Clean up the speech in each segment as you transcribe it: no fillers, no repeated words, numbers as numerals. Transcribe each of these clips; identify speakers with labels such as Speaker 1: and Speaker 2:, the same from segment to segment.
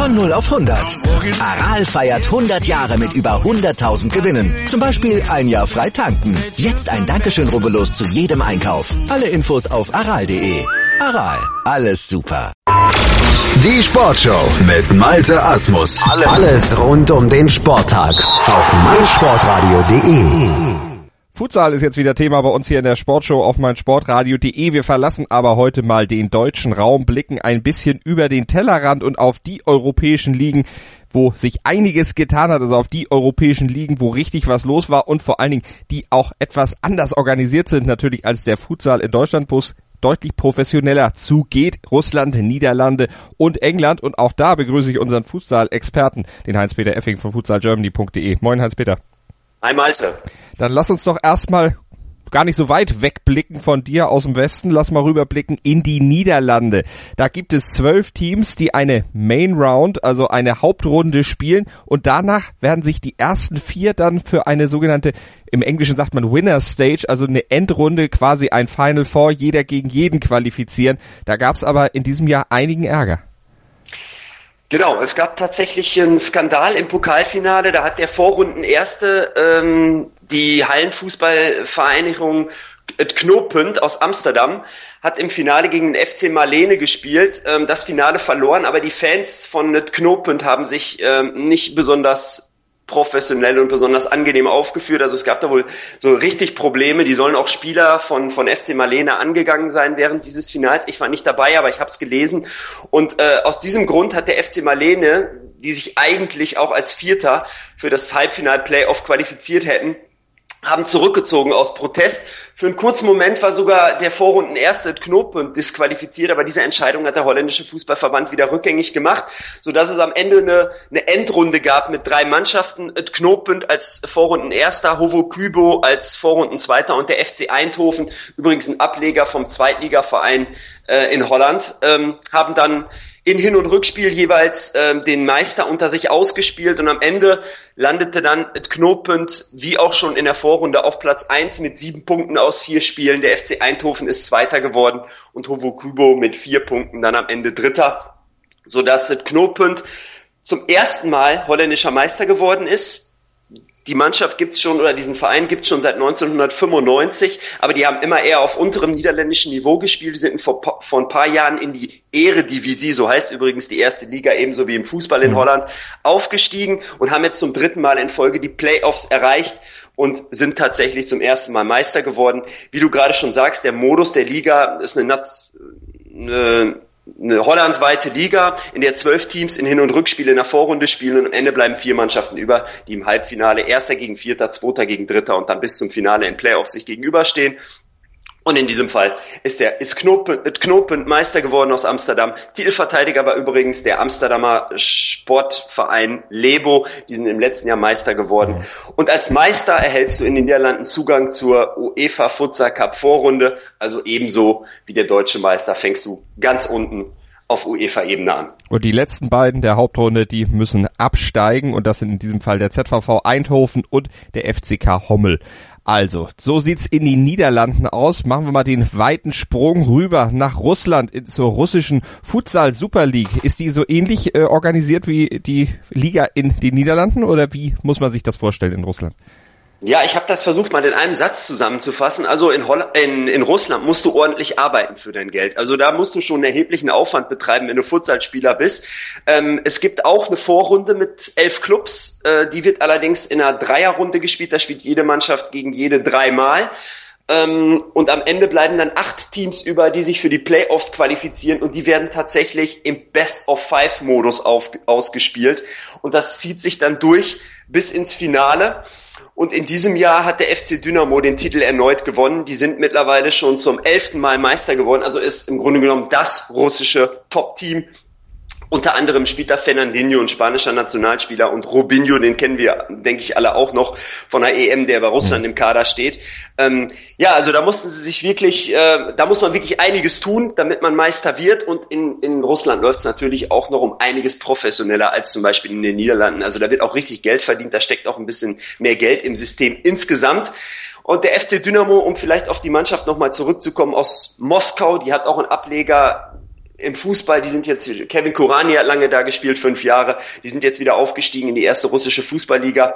Speaker 1: Von 0 auf 100. Aral feiert 100 Jahre mit über 100.000 Gewinnen. Zum Beispiel ein Jahr frei tanken. Jetzt ein Dankeschön, rubbellos zu jedem Einkauf. Alle Infos auf aral.de. Aral, alles super.
Speaker 2: Die Sportshow mit Malte Asmus. Alles rund um den Sporttag auf meinsportradio.de.
Speaker 3: Futsal ist jetzt wieder Thema bei uns hier in der Sportshow auf meinsportradio.de. Wir verlassen aber heute mal den deutschen Raum, blicken ein bisschen über den Tellerrand und auf die europäischen Ligen, wo sich einiges getan hat, also auf die europäischen Ligen, wo richtig was los war und vor allen Dingen, die auch etwas anders organisiert sind, natürlich als der Futsal in Deutschland, wo es deutlich professioneller zugeht. Russland, Niederlande und England. Und auch da begrüße ich unseren Futsal-Experten, den Heinz-Peter Effing von futsalgermany.de. Moin Heinz-Peter.
Speaker 4: Hi Malte.
Speaker 3: Dann lass uns doch erstmal gar nicht so weit wegblicken von dir aus dem Westen. Lass mal rüberblicken in die Niederlande. Da gibt es 12 Teams, die eine Main Round, also eine Hauptrunde spielen. Und danach werden sich die ersten 4 dann für eine sogenannte, im Englischen sagt man Winner Stage, also eine Endrunde, quasi ein Final Four, jeder gegen jeden qualifizieren. Da gab es aber in diesem Jahr einigen Ärger.
Speaker 4: Genau, es gab tatsächlich einen Skandal im Pokalfinale, da hat der Vorrundenerste die Hallenfußballvereinigung Het Knooppunt aus Amsterdam, hat im Finale gegen den FC Marlene gespielt, das Finale verloren, aber die Fans von Het Knooppunt haben sich nicht besonders professionell und besonders angenehm aufgeführt. Also es gab da wohl so richtig Probleme. Die sollen auch Spieler von FC Marlene angegangen sein während dieses Finals. Ich war nicht dabei, aber ich habe es gelesen. Und aus diesem Grund hat der FC Marlene, die sich eigentlich auch als Vierter für das Halbfinal-Playoff qualifiziert hätten, haben zurückgezogen aus Protest. Für einen kurzen Moment war sogar der Vorrundenerste Het Knooppunt disqualifiziert, aber diese Entscheidung hat der holländische Fußballverband wieder rückgängig gemacht, sodass es am Ende eine Endrunde gab mit 3 Mannschaften. Het Knooppunt als Vorrundenerster, HOVO Cubo als Vorrundenzweiter und der FC Eindhoven, übrigens ein Ableger vom Zweitligaverein in Holland, haben dann in Hin- und Rückspiel jeweils den Meister unter sich ausgespielt und am Ende landete dann Het Knooppunt, wie auch schon in der Vorrunde, auf Platz 1 mit 7 Punkten aus 4 Spielen. Der FC Eindhoven ist Zweiter geworden und HOVO Cubo mit 4 Punkten dann am Ende Dritter, sodass Het Knooppunt zum ersten Mal holländischer Meister geworden ist. Die Mannschaft gibt's schon, oder diesen Verein gibt's schon seit 1995, aber die haben immer eher auf unterem niederländischen Niveau gespielt. Die sind vor ein paar Jahren in die Eredivisie, so heißt übrigens die erste Liga, ebenso wie im Fußball in Holland, aufgestiegen und haben jetzt zum 3. Mal in Folge die Playoffs erreicht und sind tatsächlich zum ersten Mal Meister geworden. Wie du gerade schon sagst, der Modus der Liga ist eine hollandweite Liga, in der 12 Teams in Hin- und Rückspiele in der Vorrunde spielen und am Ende bleiben 4 Mannschaften über, die im Halbfinale Erster gegen Vierter, Zweiter gegen Dritter und dann bis zum Finale in Playoffs sich gegenüberstehen. Und in diesem Fall ist Het Knooppunt Meister geworden aus Amsterdam. Titelverteidiger war übrigens der Amsterdamer Sportverein Lebo. Die sind im letzten Jahr Meister geworden. Und als Meister erhältst du in den Niederlanden Zugang zur UEFA Futsal Cup Vorrunde. Also ebenso wie der deutsche Meister fängst du ganz unten auf UEFA-Ebene an.
Speaker 3: Und die letzten beiden der Hauptrunde, die müssen absteigen. Und das sind in diesem Fall der ZVV Eindhoven und der FCK Hommel. Also, so sieht's in den Niederlanden aus. Machen wir mal den weiten Sprung rüber nach Russland zur russischen Futsal Super League. Ist die so ähnlich organisiert wie die Liga in den Niederlanden oder wie muss man sich das vorstellen in Russland?
Speaker 4: Ja, ich habe das versucht mal in einem Satz zusammenzufassen. Also in Russland musst du ordentlich arbeiten für dein Geld. Also da musst du schon einen erheblichen Aufwand betreiben, wenn du Futsalspieler bist. Es gibt auch eine Vorrunde mit 11 Clubs. Die wird allerdings in einer Dreierrunde gespielt. Da spielt jede Mannschaft gegen jede 3 Mal. Und am Ende bleiben dann 8 Teams über, die sich für die Playoffs qualifizieren und die werden tatsächlich im Best-of-5-Modus ausgespielt. Und das zieht sich dann durch bis ins Finale. Und in diesem Jahr hat der FC Dynamo den Titel erneut gewonnen. Die sind mittlerweile schon zum 11. Mal Meister geworden. Also ist im Grunde genommen das russische Top-Team. Unter anderem spielt da Fernandinho, ein spanischer Nationalspieler, und Robinho, den kennen wir, denke ich, alle auch noch von der EM, der bei Russland im Kader steht. Ja, also da mussten sie sich wirklich, da muss man wirklich einiges tun, damit man Meister wird. Und in Russland läuft es natürlich auch noch um einiges professioneller als zum Beispiel in den Niederlanden. Also da wird auch richtig Geld verdient, da steckt auch ein bisschen mehr Geld im System insgesamt. Und der FC Dynamo, um vielleicht auf die Mannschaft nochmal zurückzukommen, aus Moskau, die hat auch einen Ableger im Fußball, die sind jetzt, Kevin Kurani hat lange da gespielt, 5 Jahre, die sind jetzt wieder aufgestiegen in die erste russische Fußballliga.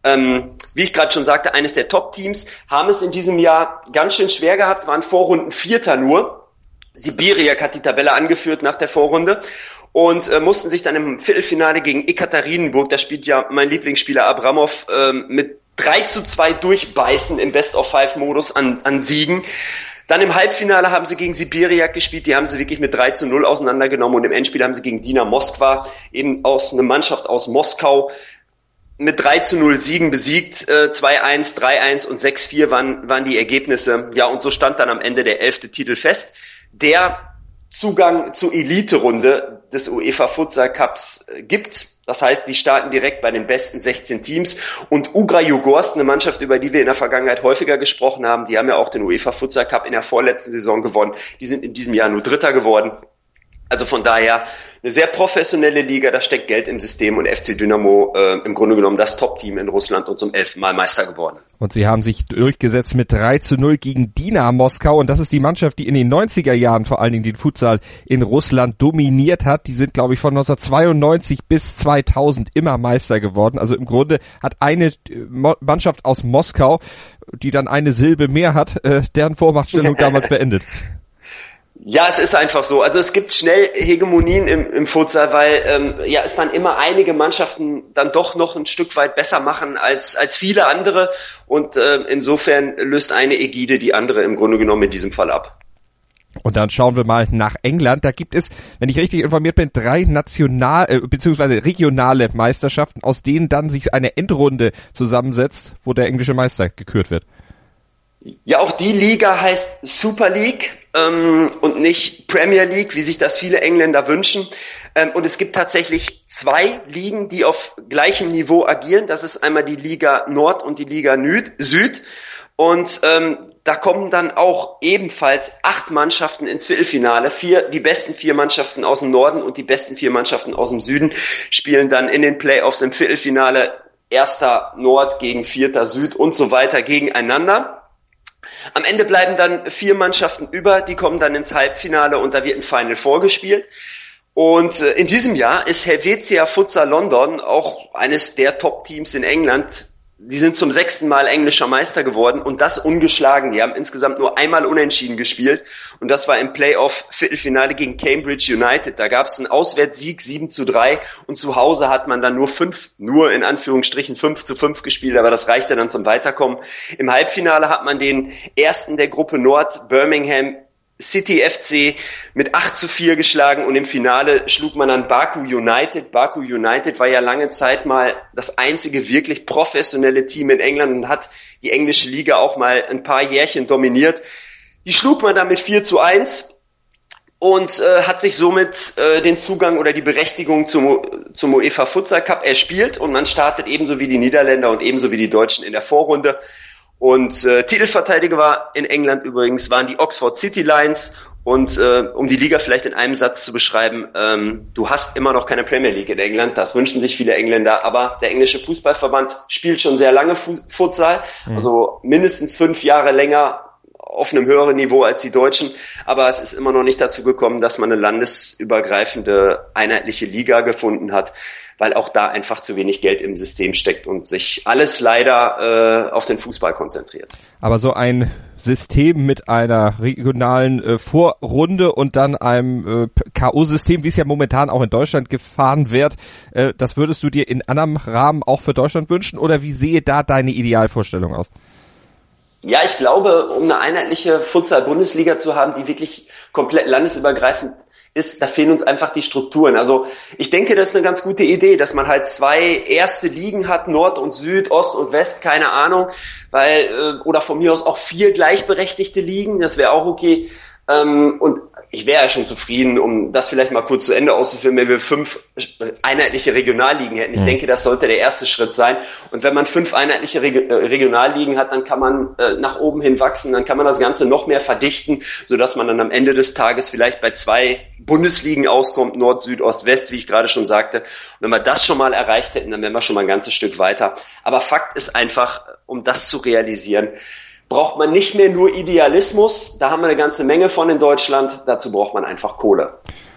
Speaker 4: Wie ich gerade schon sagte, eines der Top-Teams, haben es in diesem Jahr ganz schön schwer gehabt, waren Vorrunden Vierter nur. Sibiriak hat die Tabelle angeführt nach der Vorrunde und mussten sich dann im Viertelfinale gegen Ekaterinburg, da spielt ja mein Lieblingsspieler Abramov, mit 3:2 durchbeißen im Best-of-5-Modus an Siegen. Dann im Halbfinale haben sie gegen Sibiriak gespielt, die haben sie wirklich mit 3:0 auseinandergenommen und im Endspiel haben sie gegen Dina Moskwa, eben eine Mannschaft aus Moskau, mit 3:0 Siegen besiegt, 2:1, 3:1 und 6:4 waren die Ergebnisse. Ja, und so stand dann am Ende der 11. Titel fest, der Zugang zur Elite-Runde des UEFA Futsal Cups gibt. Das heißt, die starten direkt bei den besten 16 Teams. Und Ugra Jugorsk, eine Mannschaft, über die wir in der Vergangenheit häufiger gesprochen haben, die haben ja auch den UEFA Futsal Cup in der vorletzten Saison gewonnen. Die sind in diesem Jahr nur Dritter geworden. Also von daher eine sehr professionelle Liga, da steckt Geld im System und FC Dynamo im Grunde genommen das Top-Team in Russland und zum 11. Mal Meister geworden.
Speaker 3: Und sie haben sich durchgesetzt mit 3:0 gegen Dina Moskau und das ist die Mannschaft, die in den 90er Jahren vor allen Dingen den Futsal in Russland dominiert hat. Die sind, glaube ich, von 1992 bis 2000 immer Meister geworden. Also im Grunde hat eine Mannschaft aus Moskau, die dann eine Silbe mehr hat, deren Vormachtstellung damals beendet.
Speaker 4: Ja, es ist einfach so. Also es gibt schnell Hegemonien im Futsal, weil es dann immer einige Mannschaften dann doch noch ein Stück weit besser machen als viele andere und insofern löst eine Ägide die andere im Grunde genommen in diesem Fall ab.
Speaker 3: Und dann schauen wir mal nach England. Da gibt es, wenn ich richtig informiert bin, 3 beziehungsweise regionale Meisterschaften, aus denen dann sich eine Endrunde zusammensetzt, wo der englische Meister gekürt wird.
Speaker 4: Ja, auch die Liga heißt Super League und nicht Premier League, wie sich das viele Engländer wünschen. Und es gibt tatsächlich 2 Ligen, die auf gleichem Niveau agieren. Das ist einmal die Liga Nord und die Liga Süd. Und da kommen dann auch ebenfalls 8 Mannschaften ins Viertelfinale. Die besten 4 Mannschaften aus dem Norden und die besten 4 Mannschaften aus dem Süden spielen dann in den Playoffs im Viertelfinale 1. Nord gegen 4. Süd und so weiter gegeneinander. Am Ende bleiben dann 4 Mannschaften über, die kommen dann ins Halbfinale und da wird ein Final Four gespielt. Und in diesem Jahr ist Helvetia Futsal London auch eines der Top-Teams in England. Die sind zum 6. Mal englischer Meister geworden und das ungeschlagen. Die haben insgesamt nur einmal unentschieden gespielt und das war im Playoff-Viertelfinale gegen Cambridge United. Da gab es einen Auswärtssieg 7:3 und zu Hause hat man dann nur in Anführungsstrichen 5:5 gespielt, aber das reichte dann zum Weiterkommen. Im Halbfinale hat man den ersten der Gruppe Nord, Birmingham City FC, mit 8:4 geschlagen und im Finale schlug man dann Baku United. Baku United war ja lange Zeit mal das einzige wirklich professionelle Team in England und hat die englische Liga auch mal ein paar Jährchen dominiert. Die schlug man dann mit 4:1 und hat sich somit den Zugang oder die Berechtigung zum UEFA Futsal Cup erspielt und man startet ebenso wie die Niederländer und ebenso wie die Deutschen in der Vorrunde. Und Titelverteidiger war in England übrigens, waren die Oxford City Lions. Und um die Liga vielleicht in einem Satz zu beschreiben, du hast immer noch keine Premier League in England, das wünschen sich viele Engländer, aber der englische Fußballverband spielt schon sehr lange Futsal, also mindestens 5 Jahre länger auf einem höheren Niveau als die Deutschen, aber es ist immer noch nicht dazu gekommen, dass man eine landesübergreifende einheitliche Liga gefunden hat, weil auch da einfach zu wenig Geld im System steckt und sich alles leider auf den Fußball konzentriert. Aber so ein System mit einer regionalen Vorrunde und dann einem K.O.-System, wie es ja momentan auch in Deutschland gefahren wird, das würdest du dir in anderem Rahmen auch für Deutschland wünschen oder wie sehe da deine Idealvorstellung aus? Ja, ich glaube, um eine einheitliche Futsal-Bundesliga zu haben, die wirklich komplett landesübergreifend ist, da fehlen uns einfach die Strukturen. Also ich denke, das ist eine ganz gute Idee, dass man halt 2 erste Ligen hat, Nord und Süd, Ost und West, keine Ahnung, oder von mir aus auch 4 gleichberechtigte Ligen, das wäre auch okay. Und ich wäre ja schon zufrieden, um das vielleicht mal kurz zu Ende auszuführen, wenn wir 5 einheitliche Regionalligen hätten. Ich denke, das sollte der erste Schritt sein. Und wenn man 5 einheitliche Regionalligen hat, dann kann man nach oben hin wachsen, dann kann man das Ganze noch mehr verdichten, sodass man dann am Ende des Tages vielleicht bei 2 Bundesligen auskommt, Nord, Süd, Ost, West, wie ich gerade schon sagte. Und wenn wir das schon mal erreicht hätten, dann wären wir schon mal ein ganzes Stück weiter. Aber Fakt ist einfach, um das zu realisieren, braucht man nicht mehr nur Idealismus, da haben wir eine ganze Menge von in Deutschland, dazu braucht man einfach Kohle.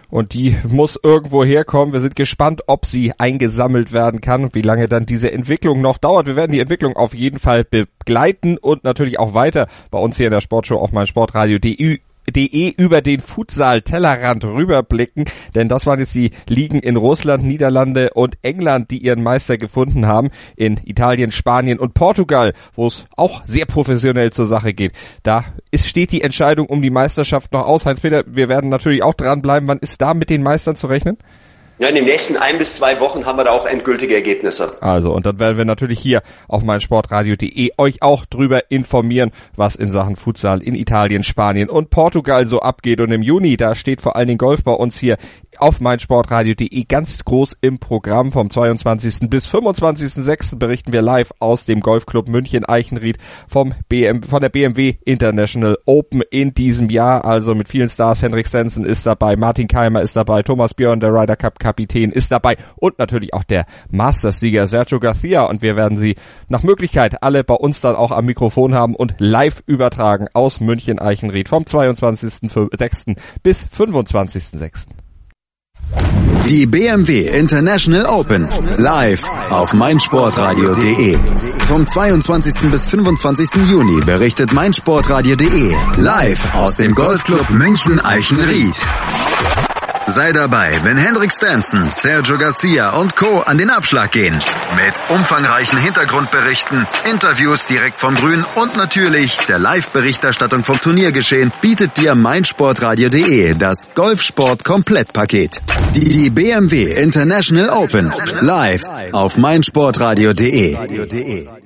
Speaker 3: Und die muss irgendwo herkommen. Wir sind gespannt, ob sie eingesammelt werden kann und wie lange dann diese Entwicklung noch dauert. Wir werden die Entwicklung auf jeden Fall begleiten und natürlich auch weiter bei uns hier in der Sportshow auf meinsportradio.de über den Futsal-Tellerrand rüberblicken, denn das waren jetzt die Ligen in Russland, Niederlande und England, die ihren Meister gefunden haben, in Italien, Spanien und Portugal, wo es auch sehr professionell zur Sache geht. Da steht die Entscheidung um die Meisterschaft noch aus. Heinz-Peter, wir werden natürlich auch dranbleiben. Wann ist da mit den Meistern zu rechnen?
Speaker 4: Ja, in den nächsten 1 bis 2 Wochen haben wir da auch endgültige Ergebnisse.
Speaker 3: Also, und dann werden wir natürlich hier auf meinsportradio.de euch auch drüber informieren, was in Sachen Futsal in Italien, Spanien und Portugal so abgeht. Und im Juni, da steht vor allen Dingen Golf bei uns hier auf meinsportradio.de ganz groß im Programm. Vom 22. bis 25.06. berichten wir live aus dem Golfclub München Eichenried von der BMW International Open in diesem Jahr. Also mit vielen Stars. Henrik Stenson ist dabei, Martin Keimer ist dabei, Thomas Björn, der Ryder Cup Kapitän, ist dabei und natürlich auch der Masters-Sieger Sergio Garcia. Und wir werden sie nach Möglichkeit alle bei uns dann auch am Mikrofon haben und live übertragen aus München Eichenried vom 22.06. bis 25.06.
Speaker 2: Die BMW International Open live auf meinsportradio.de. Vom 22. bis 25. Juni berichtet meinsportradio.de live aus dem Golfclub München Eichenried. Sei dabei, wenn Henrik Stenson, Sergio Garcia und Co. an den Abschlag gehen. Mit umfangreichen Hintergrundberichten, Interviews direkt vom Grün und natürlich der Live-Berichterstattung vom Turniergeschehen bietet dir meinsportradio.de das Golfsport-Komplettpaket. Die BMW International Open live auf meinsportradio.de.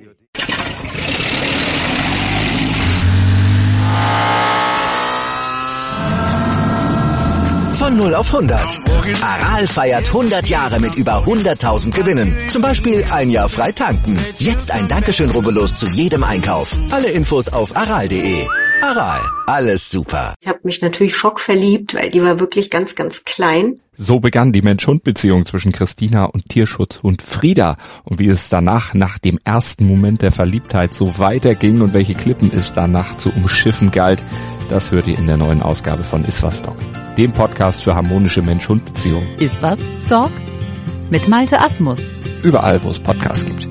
Speaker 1: Von 0 auf 100. Aral feiert 100 Jahre mit über 100.000 Gewinnen. Zum Beispiel ein Jahr frei tanken. Jetzt ein Dankeschön, rubbellos zu jedem Einkauf. Alle Infos auf aral.de. Aral, alles super.
Speaker 5: Ich habe mich natürlich schockverliebt, weil die war wirklich ganz, ganz klein.
Speaker 6: So begann die Mensch-Hund-Beziehung zwischen Christina und Tierschutzhund Frieda. Und wie es danach, nach dem ersten Moment der Verliebtheit, so weiterging und welche Klippen es danach zu umschiffen galt, das hört ihr in der neuen Ausgabe von Iswas Dog, dem Podcast für harmonische Mensch-Hund-Beziehungen.
Speaker 7: Iswas Dog? Mit Malte Asmus.
Speaker 6: Überall, wo es Podcasts gibt.